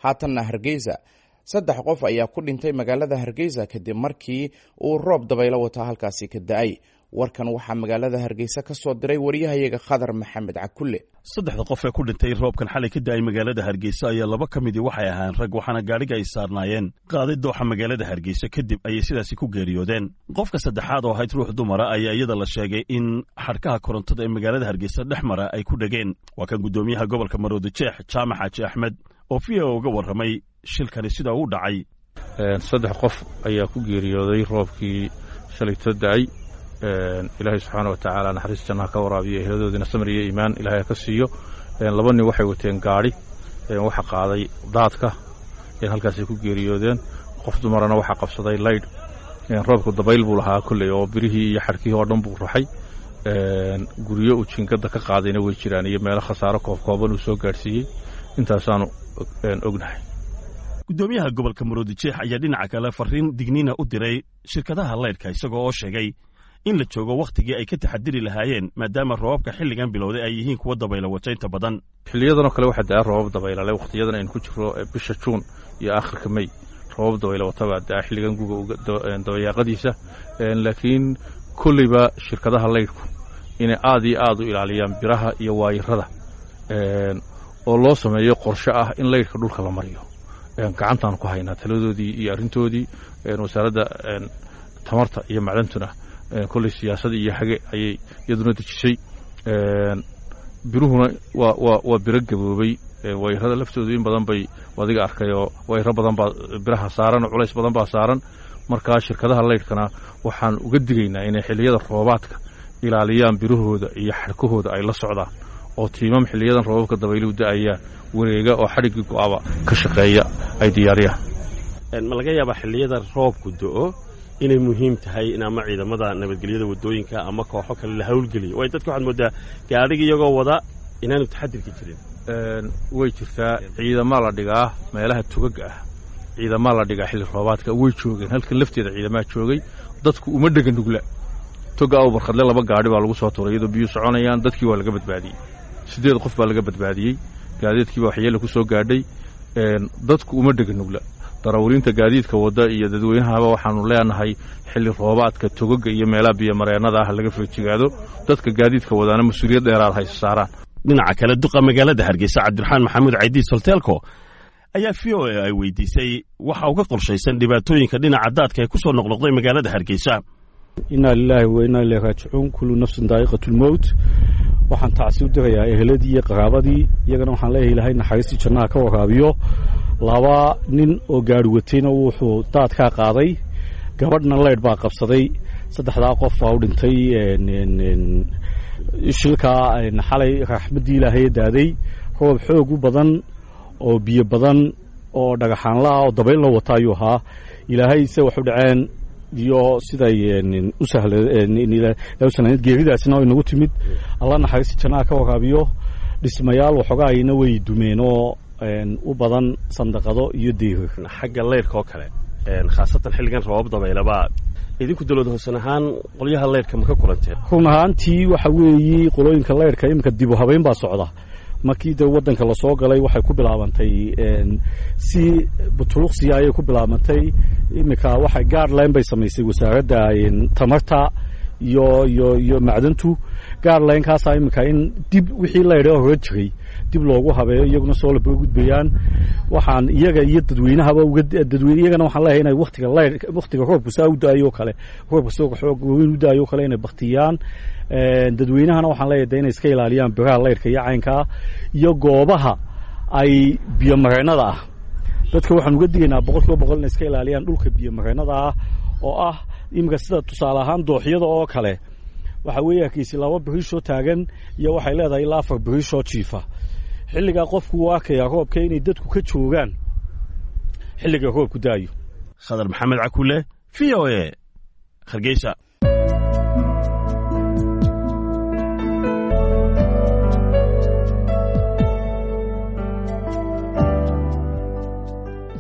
haatanna Hargeysa. 3 qof ayaa ku dhintay magaalada Hargeysa kadib markii uu roob dabaylo wata halkaasi ka da'ay. warkan waxaa magaalada Hargeysa ka soo diray wariyahayaga Khadar Maxamed Cakulle. 3 qof ee ku dhintay roobkan xalay ka da'ay magaalada Hargeysa ayaa 2 kamid waxay ahaan rag waxaana gaariga ay saarnaayeen qaaday dooxa magaalada Hargeysa kadib ayay sidaasi ku geeriyoodeen. Qofka saddexaad oo ahayd ruux dumara ayaa iyada la sheegay in xarkaha korontada ee magaalada Hargeysa dhexmara ay ku dhageen. Waa kan gudoomiyaha gobolka Maroodijeex Jaamac Xaaji Axmed oo fiyo uga warramay shilkani sida uu dhacay. 3 qof ayaa ku geeriyooday roobkii shalay da'ay. ilaahay subxaanahu wa ta'aala naxariis jannaha ka waraabiyo eheldoodina samir iyo iimaan ilaahay ka siiyo. 2 nin waxay wateen gaari waxa qaaday daadka halkaas ay ku geeriyoodeen. qof dumarana waxa qabsaday layd roobku dabayl buu lahaa kulay oo birihii iyo xarkii oo dhan buu ruxay. guriyo uu jinkada ka qaadayna way jiraan iyo meelo khasaaro kooban uu soo gaarsiiyay. intaasaanu ognahay. gudoomiyaha gobolka Maroodijeex ayaa dhinaca kale fariin digniina u diray shirkadaha laydhka isagoo oo sheegay in la joogo waqtigii ay ka taxadiri lahaayeen maadaama roobabka xilligan bilowday ay yihiin kuwa dabaylo wataynta badan. xilliyadan oo kale waxa daa roobab dabaylo leh waqtiyadan aynu ku jirro bisha Juun iyo aakhirka May roobab dabaylo wataba daa xilligan guga dabayaaqadiisa. laakiin kulliba shirkadaha laydhku inay aad u ilaaliyaan biraha iyo waayirada oo loo sameeyo qorshe ah in laydhka dhulka la mariyo. gacantaan ku haynaa taladoodii iyo arrintoodii wasaaradda tamarta iyo macdantuna kulli siyaasadda iyo hage ayay iyaduna dejisay. biruhuna waa biro gaboobay. wayrada laftoodu in badan bay wadiga arkayoo wayro badan baa biraha saaran culays badan baa saaran. markaa shirkadaha laydhkana waxaan uga digaynaa inay xilliyada roobaadka ilaaliyaan birahooda iyo xarkahooda ay la socdaan oo tiimam xilliyadan roobabka dabayluhu da'ayaan wareega oo xadhiggii go'aba ka shaqeeya ay diyaariyaan. ma laga yaabaa xilliyada roobku da'o inay muhiim tahay in ama ciidamada nabadgelyada wadooyinka ama kooxo kale la hawlgeliyo way dadku waxaad moodaa gaariga iyagoo wada inaanu taxadirka jirin. way jirtaa ciidamada la dhigaa meelaha tugaga ah. ciidamada la dhigaa xilli roobaadka way joogeen halka lafteeda ciidamada joogay. dadku uma dhaga nugla. toga oo barqadle 2 gaari baa lagu soo tuuray iyadoo biyo soconayaan. dadkii waa laga badbaadiyay. 8 qof baa laga badbaadiyay. gaadiidkii baa waxyeello ku soo gaadhay. dadku uma dhaga nugla. darawaliinta gaadiidka wada iyo dadweynahaba waxaanu leenahay xilli roobaadka togaga iyo meelaha biyo mareenada ah laga feejigaado. dadka gaadiidka wadana mas'uuliyad dheeraad haysa saaraan. dhinaca kale duqa magaalada Hargeysa Cabdiraxmaan Maxamuud Caydiis Solteelko ayaa VOA ay weydiisay waxa uu ka qorshaysan dhibaatooyinka dhinaca daadka ee ku soo noqnoqday magaalada Hargeysa. inna lillahi wa inna ilayhi raaji'uun kullu nafsin daa'iqatul maut. waxaan tacsi u dirayaa eheladii iyo qaraabadii iyagana waxaan leeyahay ilaahay naxariistii jannaha ka waraabiyo. 2 nin oo gaari watayna wuxuu daadka qaaday gabadhna laydh baa qabsaday. 3 qof baa u dhintay shilka xalay raxmadii ilaahay daaday. roob xoog u badan oo biyo badan oo dhagaxaan la oo dabayl la wata ayuu ahaa. ilaahay se wax u dhaceen iyo siday u sahlan geeridaasna ay nagu timid. Allah naxariis jannaha ka waraabiyo. dhismayaal waxogaayna way dumeen oo u badan sandaqado iyo deegar. xagga leyrka oo kale khaasatan xilligan roobab dabaylaba idinku dawlad hoosan ahaan qolyaha leyrka ma ka kulanteen? run ahaantii waxa weeye qolooyinka leyrka imika dib u habeyn baa socda. markii wadanka la soo galay waxay ku bilaabantay si butuluqsi ay ku bilaabantay. imika waxay guideline bay samaysay wasaaradda tamarta iyo macdantu. guideline kaas ay imika in dib wixii la yiraahdo hore jiray dib loogu habeeyo iyaguna soo laba gudbayaan. waxaan iyaga iyo dadweynahaba iyagana waxaan leeyahay inay waqtiga roobku saa u daayo kale roobku soo xoog weyn u daayo kale inay baqtiyaan. dadweynahana waxaan leeyahay inay iska ilaaliyaan biraha leyrka iyo caynka iyo goobaha ay biyo mareenada ah. dadka waxaan uga digaynaa 100% inay iska ilaaliyaan dhulka biyo mareenada ah oo ah imika sida tusaale ahaan dooxyada oo kale. waxa weeye kiisi 2 biriisho taagan iyo waxay leedahay ilaa 4 biriisho jiifa. xilliga qofku waa arkaya roobka inay dadku ka joogaan xilliga roobku daayo. Khadar Maxamed Cakulle VOA Hargeysa.